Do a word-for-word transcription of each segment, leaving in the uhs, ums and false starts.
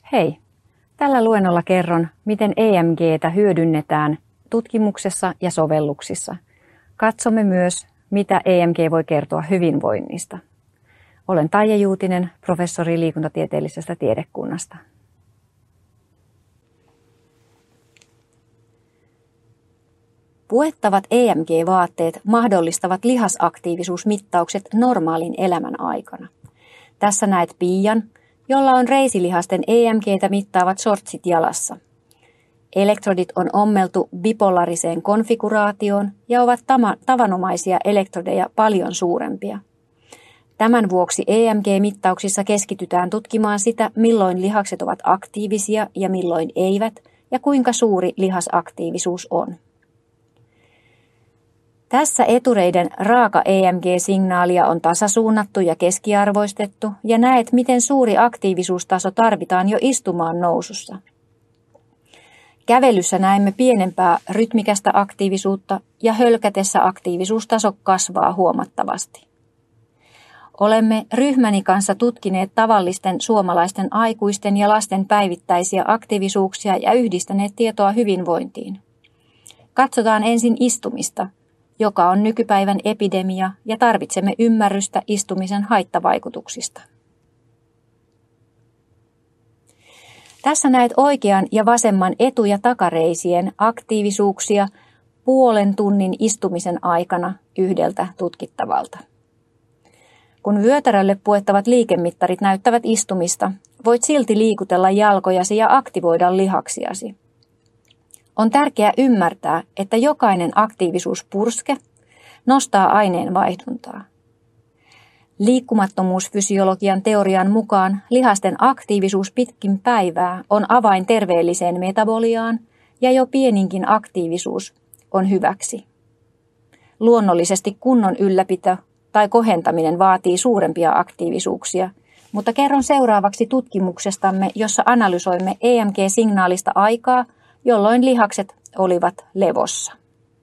Hei! Tällä luennolla kerron, miten E M G:tä hyödynnetään tutkimuksessa ja sovelluksissa. Katsomme myös, mitä E M G voi kertoa hyvinvoinnista. Olen Taija Juutinen, professori liikuntatieteellisestä tiedekunnasta. Puettavat E M G-vaatteet mahdollistavat lihasaktiivisuusmittaukset normaalin elämän aikana. Tässä näet Piian, jolla on reisilihasten E M G:tä mittaavat shortsit jalassa. Elektrodit on ommeltu bipolariseen konfiguraatioon ja ovat tavanomaisia elektrodeja paljon suurempia. Tämän vuoksi E M G-mittauksissa keskitytään tutkimaan sitä, milloin lihakset ovat aktiivisia ja milloin eivät, ja kuinka suuri lihasaktiivisuus on. Tässä etureiden raaka E M G-signaalia on tasasuunnattu ja keskiarvoistettu, ja näet, miten suuri aktiivisuustaso tarvitaan jo istumaan nousussa. Kävelyssä näemme pienempää rytmikästä aktiivisuutta ja hölkätessä aktiivisuustaso kasvaa huomattavasti. Olemme ryhmäni kanssa tutkineet tavallisten suomalaisten aikuisten ja lasten päivittäisiä aktiivisuuksia ja yhdistäneet tietoa hyvinvointiin. Katsotaan ensin istumista, joka on nykypäivän epidemia, ja tarvitsemme ymmärrystä istumisen haittavaikutuksista. Tässä näet oikean ja vasemman etu- ja takareisien aktiivisuuksia puolen tunnin istumisen aikana yhdeltä tutkittavalta. Kun vyötärölle puettavat liikemittarit näyttävät istumista, voit silti liikutella jalkojasi ja aktivoida lihaksiasi. On tärkeää ymmärtää, että jokainen aktiivisuuspurske nostaa aineenvaihduntaa. Liikkumattomuusfysiologian teorian mukaan lihasten aktiivisuus pitkin päivää on avain terveelliseen metaboliaan ja jo pieninkin aktiivisuus on hyväksi. Luonnollisesti kunnon ylläpito tai kohentaminen vaatii suurempia aktiivisuuksia, mutta kerron seuraavaksi tutkimuksestamme, jossa analysoimme E M G-signaalista aikaa, jolloin lihakset olivat levossa.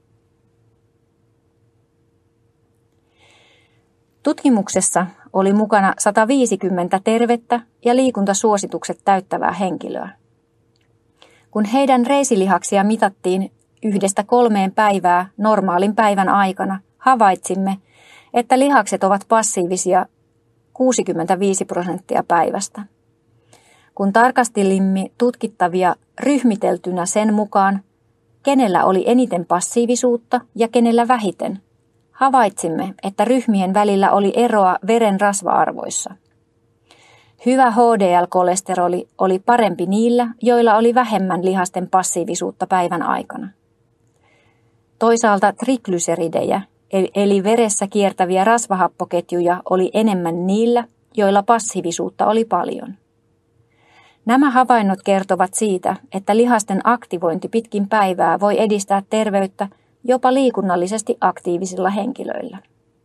Tutkimuksessa oli mukana sata viisikymmentä tervettä ja liikuntasuositukset täyttävää henkilöä. Kun heidän reisilihaksia mitattiin yhdestä kolmeen päivää normaalin päivän aikana, havaitsimme, että lihakset ovat passiivisia kuusikymmentäviisi prosenttia päivästä. Kun tarkastelimme tutkittavia ryhmiteltynä sen mukaan, kenellä oli eniten passiivisuutta ja kenellä vähiten, havaitsimme, että ryhmien välillä oli eroa veren rasva-arvoissa. Hyvä H D L-kolesteroli oli parempi niillä, joilla oli vähemmän lihasten passiivisuutta päivän aikana. Toisaalta triglyseridejä, eli veressä kiertäviä rasvahappoketjuja, oli enemmän niillä, joilla passiivisuutta oli paljon. Nämä havainnot kertovat siitä, että lihasten aktivointi pitkin päivää voi edistää terveyttä jopa liikunnallisesti aktiivisilla henkilöillä.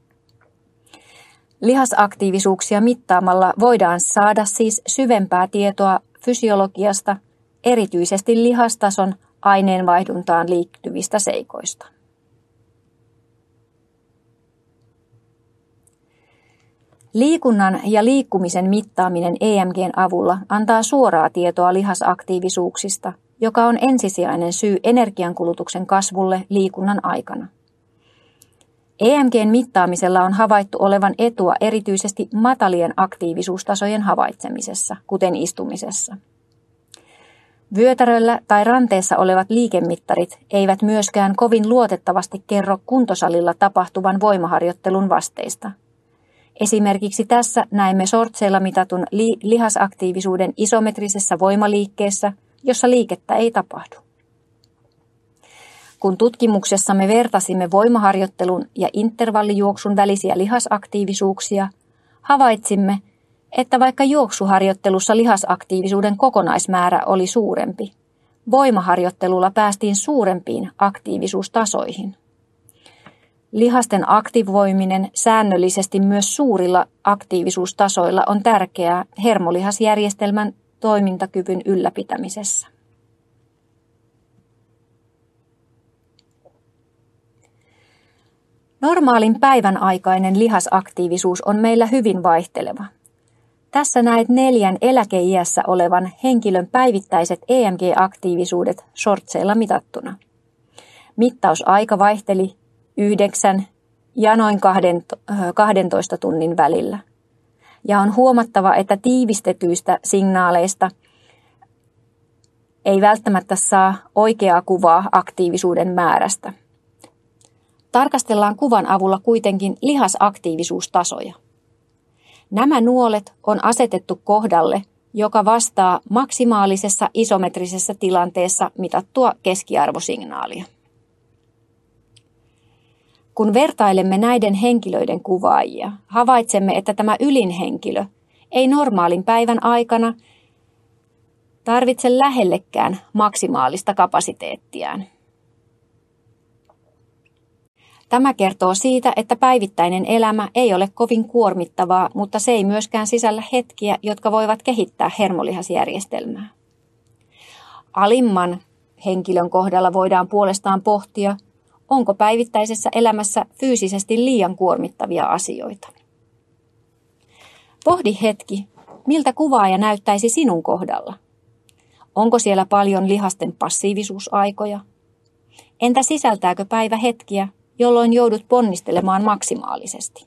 Lihasaktiivisuuksia mittaamalla voidaan saada siis syvempää tietoa fysiologiasta, erityisesti lihastason aineenvaihduntaan liittyvistä seikoista. Liikunnan ja liikkumisen mittaaminen E M G:n avulla antaa suoraa tietoa lihasaktiivisuuksista, joka on ensisijainen syy energiankulutuksen kasvulle liikunnan aikana. E M G:n mittaamisella on havaittu olevan etua erityisesti matalien aktiivisuustasojen havaitsemisessa, kuten istumisessa. Vyötäröllä tai ranteessa olevat liikemittarit eivät myöskään kovin luotettavasti kerro kuntosalilla tapahtuvan voimaharjoittelun vasteista. Esimerkiksi tässä näemme shortseilla mitatun li- lihasaktiivisuuden isometrisessä voimaliikkeessä, jossa liikettä ei tapahdu. Kun tutkimuksessamme vertasimme voimaharjoittelun ja intervallijuoksun välisiä lihasaktiivisuuksia, havaitsimme, että vaikka juoksuharjoittelussa lihasaktiivisuuden kokonaismäärä oli suurempi, voimaharjoittelulla päästiin suurempiin aktiivisuustasoihin. Lihasten aktivoiminen säännöllisesti myös suurilla aktiivisuustasoilla on tärkeää hermolihasjärjestelmän toimintakyvyn ylläpitämisessä. Normaalin päivän aikainen lihasaktiivisuus on meillä hyvin vaihteleva. Tässä näet neljän eläkeiässä olevan henkilön päivittäiset E M G-aktiivisuudet shortseilla mitattuna. Mittausaika vaihteli yhdeksän ja noin kahdentoista tunnin välillä. Ja on huomattava, että tiivistetyistä signaaleista ei välttämättä saa oikeaa kuvaa aktiivisuuden määrästä. Tarkastellaan kuvan avulla kuitenkin lihasaktiivisuustasoja. Nämä nuolet on asetettu kohdalle, joka vastaa maksimaalisessa isometrisessä tilanteessa mitattua keskiarvosignaalia. Kun vertailemme näiden henkilöiden kuvaajia, havaitsemme, että tämä ylin henkilö ei normaalin päivän aikana tarvitse lähellekään maksimaalista kapasiteettiaan. Tämä kertoo siitä, että päivittäinen elämä ei ole kovin kuormittavaa, mutta se ei myöskään sisällä hetkiä, jotka voivat kehittää hermolihasjärjestelmää. Alimman henkilön kohdalla voidaan puolestaan pohtia, onko päivittäisessä elämässä fyysisesti liian kuormittavia asioita. Pohdi hetki, miltä kuvaaja näyttäisi sinun kohdalla. Onko siellä paljon lihasten passiivisuusaikoja? Entä sisältääkö päivä hetkiä, jolloin joudut ponnistelemaan maksimaalisesti?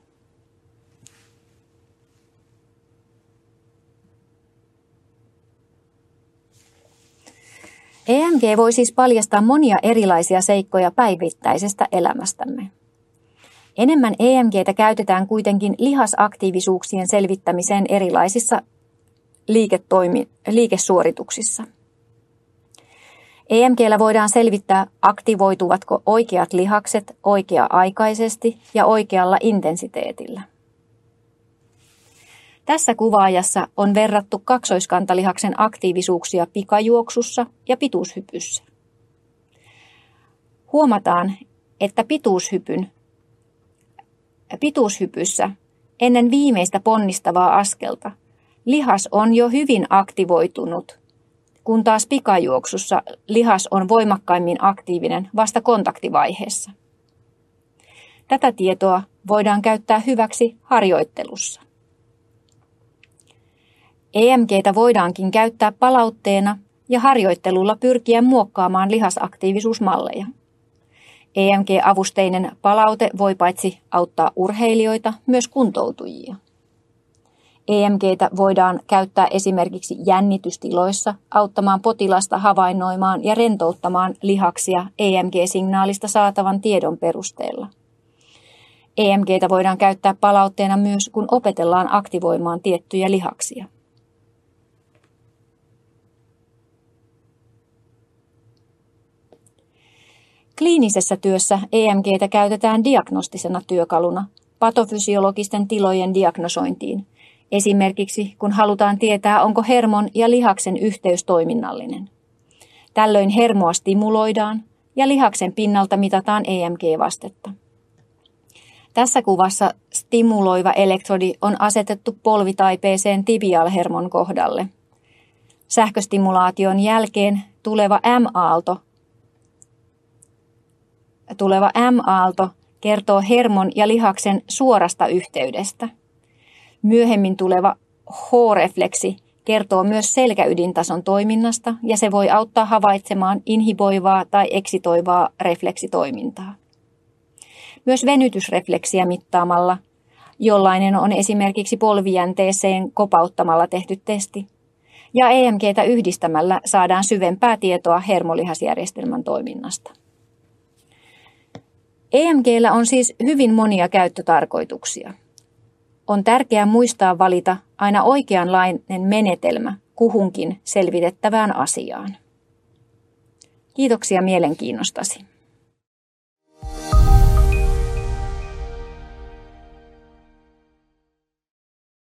E M G voi siis paljastaa monia erilaisia seikkoja päivittäisestä elämästämme. Enemmän E M G:tä käytetään kuitenkin lihasaktiivisuuksien selvittämiseen erilaisissa liiketoimi- liikesuorituksissa. E M G:llä voidaan selvittää, aktivoituvatko oikeat lihakset oikea-aikaisesti ja oikealla intensiteetillä. Tässä kuvaajassa on verrattu kaksoiskantalihaksen aktiivisuuksia pikajuoksussa ja pituushypyssä. Huomataan, että pituushypyn, pituushypyssä ennen viimeistä ponnistavaa askelta lihas on jo hyvin aktivoitunut, kun taas pikajuoksussa lihas on voimakkaimmin aktiivinen vasta kontaktivaiheessa. Tätä tietoa voidaan käyttää hyväksi harjoittelussa. E M G:tä voidaankin käyttää palautteena ja harjoittelulla pyrkiä muokkaamaan lihasaktiivisuusmalleja. E M G-avusteinen palaute voi paitsi auttaa urheilijoita, myös kuntoutujia. E M G:tä voidaan käyttää esimerkiksi jännitystiloissa auttamaan potilasta havainnoimaan ja rentouttamaan lihaksia E M G-signaalista saatavan tiedon perusteella. E M G:tä voidaan käyttää palautteena myös, kun opetellaan aktivoimaan tiettyjä lihaksia. Kliinisessä työssä E M G:tä käytetään diagnostisena työkaluna patofysiologisten tilojen diagnosointiin, esimerkiksi kun halutaan tietää, onko hermon ja lihaksen yhteys toiminnallinen. Tällöin hermoa stimuloidaan ja lihaksen pinnalta mitataan E M G-vastetta. Tässä kuvassa stimuloiva elektrodi on asetettu polvitaipeeseen tibialhermon kohdalle. Sähköstimulaation jälkeen tuleva M-aalto Tuleva M-aalto kertoo hermon ja lihaksen suorasta yhteydestä. Myöhemmin tuleva H-refleksi kertoo myös selkäydintason toiminnasta ja se voi auttaa havaitsemaan inhiboivaa tai eksitoivaa refleksitoimintaa. Myös venytysrefleksiä mittaamalla, jollainen on esimerkiksi polvijänteeseen kopauttamalla tehty testi, ja E M G:tä yhdistämällä saadaan syvempää tietoa hermolihasjärjestelmän toiminnasta. E M G:llä on siis hyvin monia käyttötarkoituksia. On tärkeää muistaa valita aina oikeanlainen menetelmä kuhunkin selvitettävään asiaan. Kiitoksia mielenkiinnostasi.